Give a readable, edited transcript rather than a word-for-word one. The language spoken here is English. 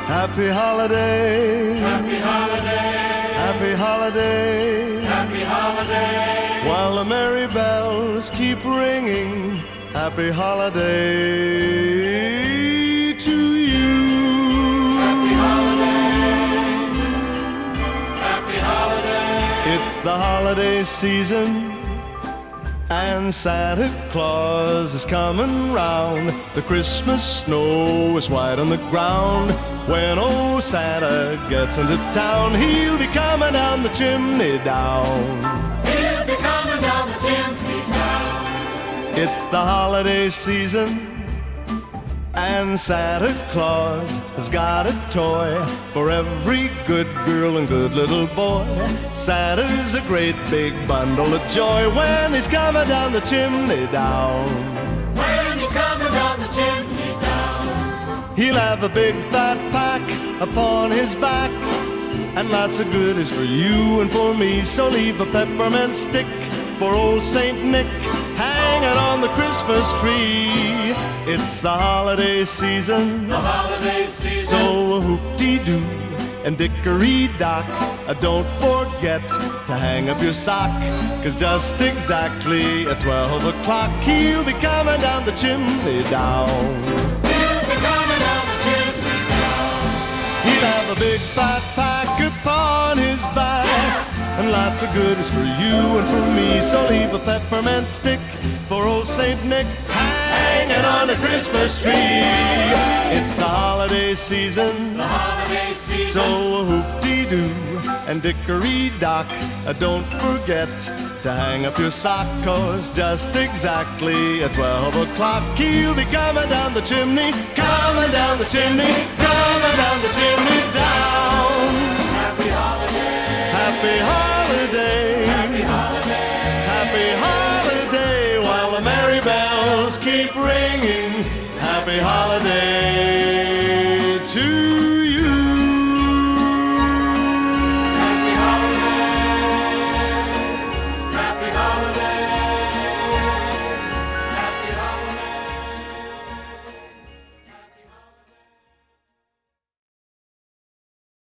Happy holiday. Happy holiday. Happy holiday. Happy holiday. While the merry bells keep ringing. Happy holiday to you. Happy holiday. Happy holiday. It's the holiday season, and Santa Claus is coming round. The Christmas snow is white on the ground. When old Santa gets into town, he'll be coming down the chimney down. He'll be coming down the chimney down. It's the holiday season, and Santa Claus has got a toy for every good girl and good little boy. Santa's a great big bundle of joy when he's coming down the chimney down. When he's coming down the chimney down. He'll have a big fat pack upon his back, and lots of goodies for you and for me. So leave a peppermint stick for old Saint Nick hanging on the Christmas tree. It's the holiday season, The holiday season. so whoop-dee-doo and dickory-dock, don't forget to hang up your sock, 'cause just exactly at 12 o'clock he'll be coming down the chimney down. He'll be coming down the chimney down. He'll have a big fat pack upon his back, and lots of goodies for you and for me. So leave a peppermint stick for old Saint Nick hanging on the Christmas tree. It's the holiday season, The holiday season. so whoop-dee-doo and dickory-dock, don't forget to hang up your sock, 'cause just exactly at 12 o'clock he'll be coming down the chimney, coming down the chimney, coming down the chimney down. Happy holiday. Happy holiday. Happy holiday. Happy holiday while the merry bells keep ringing. Happy holiday.